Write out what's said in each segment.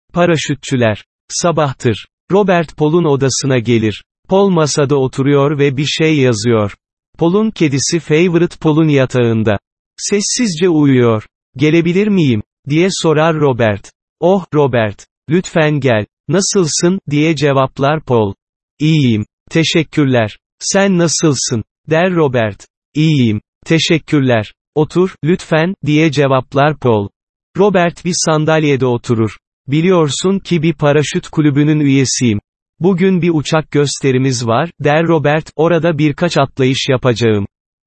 Paraşütçüler. Sabahtır. Robert Paul'un odasına gelir. Paul masada oturuyor ve bir şey yazıyor. Paul'un kedisi Favorite Paul'un yatağında. Sessizce uyuyor. Gelebilir miyim? Diye sorar Robert. Oh, Robert. Lütfen gel. Nasılsın, diye cevaplar Paul. İyiyim. Teşekkürler. Sen nasılsın? Der Robert. İyiyim. Teşekkürler. Otur, lütfen, diye cevaplar Paul. Robert bir sandalyede oturur. Biliyorsun ki bir paraşüt kulübünün üyesiyim. Bugün bir uçak gösterimiz var, der Robert, orada birkaç atlayış yapacağım.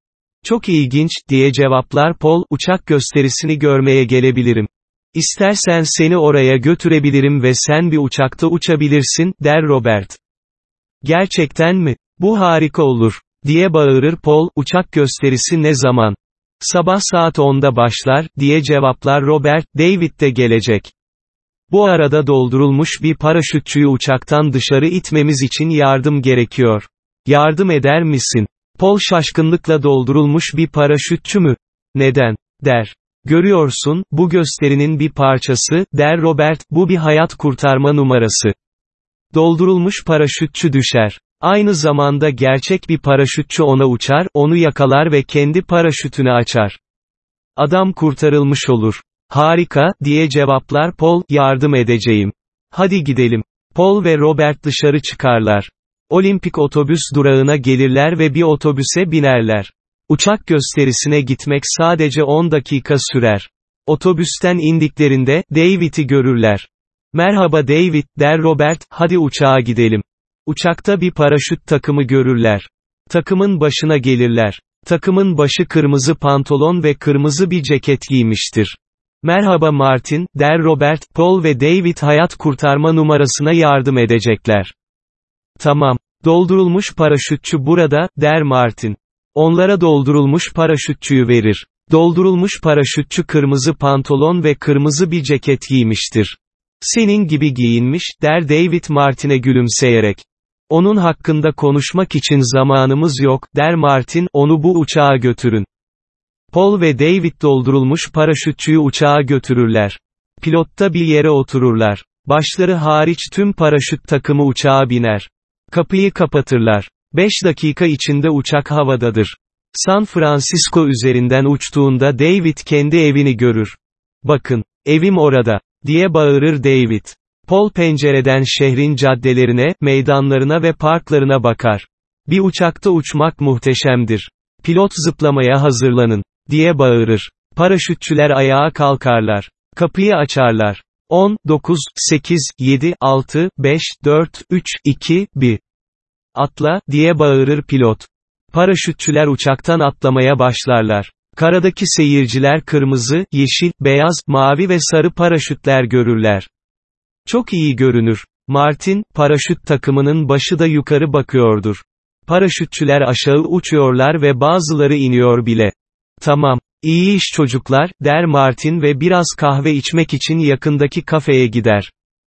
Çok ilginç, diye cevaplar Paul, uçak gösterisini görmeye gelebilirim. İstersen seni oraya götürebilirim ve sen bir uçakta uçabilirsin, der Robert. Gerçekten mi? Bu harika olur, diye bağırır Paul, uçak gösterisi ne zaman? Sabah saat 10'da başlar, diye cevaplar Robert, David de gelecek. Bu arada doldurulmuş bir paraşütçüyü uçaktan dışarı itmemiz için yardım gerekiyor. Yardım eder misin? Paul şaşkınlıkla doldurulmuş bir paraşütçü mü? Neden? Der. Görüyorsun, bu gösterinin bir parçası, der Robert, bu bir hayat kurtarma numarası. Doldurulmuş paraşütçü düşer. Aynı zamanda gerçek bir paraşütçü ona uçar, onu yakalar ve kendi paraşütünü açar. Adam kurtarılmış olur. Harika, diye cevaplar Paul, yardım edeceğim. Hadi gidelim. Paul ve Robert dışarı çıkarlar. Olimpik otobüs durağına gelirler ve bir otobüse binerler. Uçak gösterisine gitmek sadece 10 dakika sürer. Otobüsten indiklerinde, David'i görürler. Merhaba David, der Robert, hadi uçağa gidelim. Uçakta bir paraşüt takımı görürler. Takımın başına gelirler. Takımın başı kırmızı pantolon ve kırmızı bir ceket giymiştir. Merhaba Martin, der Robert, Paul ve David hayat kurtarma numarasına yardım edecekler. Tamam. Doldurulmuş paraşütçü burada, der Martin. Onlara doldurulmuş paraşütçüyü verir. Doldurulmuş paraşütçü kırmızı pantolon ve kırmızı bir ceket giymiştir. Senin gibi giyinmiş, der David Martin'e gülümseyerek. Onun hakkında konuşmak için zamanımız yok, der Martin, onu bu uçağa götürün. Paul ve David doldurulmuş paraşütçüyü uçağa götürürler. Pilotta bir yere otururlar. Başları hariç tüm paraşüt takımı uçağa biner. Kapıyı kapatırlar. 5 dakika içinde uçak havadadır. San Francisco üzerinden uçtuğunda David kendi evini görür. Bakın, evim orada, diye bağırır David. Paul pencereden şehrin caddelerine, meydanlarına ve parklarına bakar. Bir uçakta uçmak muhteşemdir. Pilot zıplamaya hazırlanın, diye bağırır. Paraşütçüler ayağa kalkarlar. Kapıyı açarlar. 10, 9, 8, 7, 6, 5, 4, 3, 2, 1. Atla, diye bağırır pilot. Paraşütçüler uçaktan atlamaya başlarlar. Karadaki seyirciler kırmızı, yeşil, beyaz, mavi ve sarı paraşütler görürler. Çok iyi görünür. Martin, paraşüt takımının başı da yukarı bakıyordur. Paraşütçüler aşağı uçuyorlar ve bazıları iniyor bile. Tamam. İyi iş çocuklar, der Martin ve biraz kahve içmek için yakındaki kafeye gider.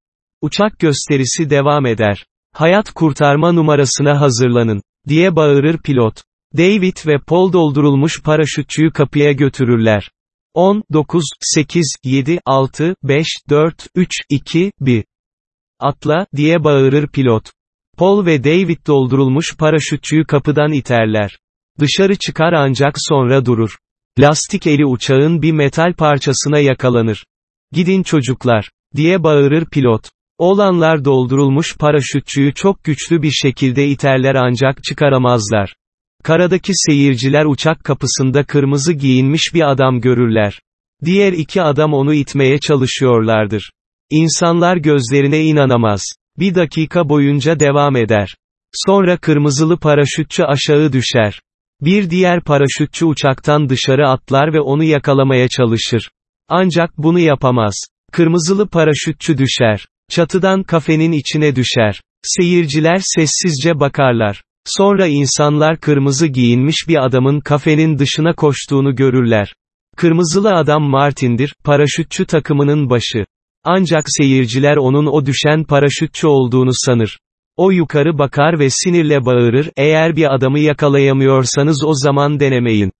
Uçak gösterisi devam eder. Hayat kurtarma numarasına hazırlanın, diye bağırır pilot. David ve Paul doldurulmuş paraşütçüyü kapıya götürürler. 10, 9, 8, 7, 6, 5, 4, 3, 2, 1. Atla, diye bağırır pilot. Paul ve David doldurulmuş paraşütçüyü kapıdan iterler. Dışarı çıkar ancak sonra durur. Lastik eli uçağın bir metal parçasına yakalanır. Gidin çocuklar, diye bağırır pilot. Oğlanlar doldurulmuş paraşütçüyü çok güçlü bir şekilde iterler ancak çıkaramazlar. Karadaki seyirciler uçak kapısında kırmızı giyinmiş bir adam görürler. Diğer 2 adam onu itmeye çalışıyorlardır. İnsanlar gözlerine inanamaz. 1 dakika boyunca devam eder. Sonra kırmızılı paraşütçü aşağı düşer. Bir diğer paraşütçü uçaktan dışarı atlar ve onu yakalamaya çalışır. Ancak bunu yapamaz. Kırmızılı paraşütçü düşer. Çatıdan kafenin içine düşer. Seyirciler sessizce bakarlar. Sonra insanlar kırmızı giyinmiş bir adamın kafenin dışına koştuğunu görürler. Kırmızılı adam Martin'dir, paraşütçü takımının başı. Ancak seyirciler onun o düşen paraşütçü olduğunu sanır. O yukarı bakar ve sinirle bağırır, eğer bir adamı yakalayamıyorsanız o zaman denemeyin.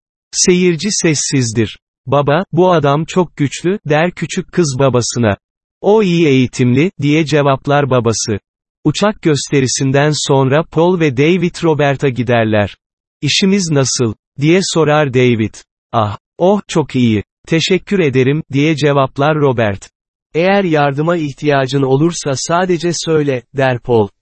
Seyirci sessizdir. Baba, bu adam çok güçlü, der küçük kız babasına. O iyi eğitimli, diye cevaplar babası. Uçak gösterisinden sonra Paul ve David Robert'a giderler. İşimiz nasıl? Diye sorar David. Ah, oh, çok iyi. Teşekkür ederim, diye cevaplar Robert. Eğer yardıma ihtiyacın olursa sadece söyle, der Paul.